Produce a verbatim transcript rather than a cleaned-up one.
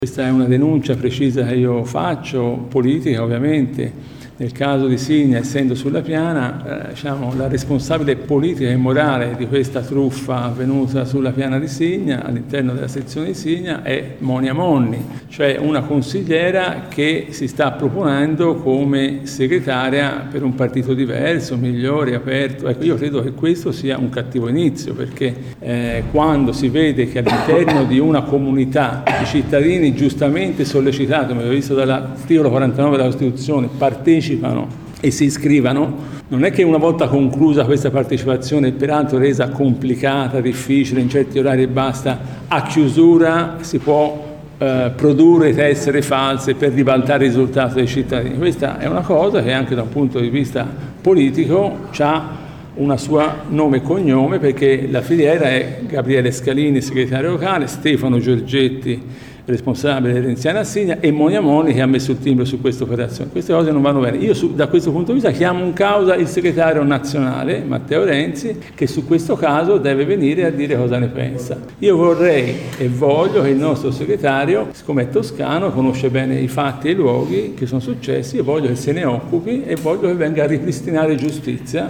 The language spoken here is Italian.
Questa è una denuncia precisa che io faccio, politica ovviamente. Nel caso di Signa, essendo sulla Piana, eh, diciamo, la responsabile politica e morale di questa truffa avvenuta sulla Piana di Signa, all'interno della sezione di Signa, è Monia Monni, cioè una consigliera che si sta proponendo come segretaria per un partito diverso, migliore, aperto. Ecco, io credo che questo sia un cattivo inizio, perché eh, quando si vede che all'interno di una comunità i cittadini giustamente sollecitati, come abbiamo visto dall'articolo quarantanove della Costituzione, partecipano e si iscrivano, non è che una volta conclusa questa partecipazione, peraltro resa complicata, difficile, in certi orari e basta, a chiusura si può eh, produrre tessere false per ribaltare il risultato dei cittadini. Questa è una cosa che anche da un punto di vista politico ha una sua nome e cognome, perché la filiera è Gabriele Scalini, segretario locale, Stefano Giorgetti, responsabile renziana a Signa, e Monia Monni che ha messo il timbro su questa operazione. Queste cose non vanno bene. Io su, da questo punto di vista chiamo in causa il segretario nazionale Matteo Renzi, che su questo caso deve venire a dire cosa ne pensa. Io vorrei e voglio che il nostro segretario, siccome è toscano, conosce bene i fatti e i luoghi che sono successi, io voglio che se ne occupi e voglio che venga a ripristinare giustizia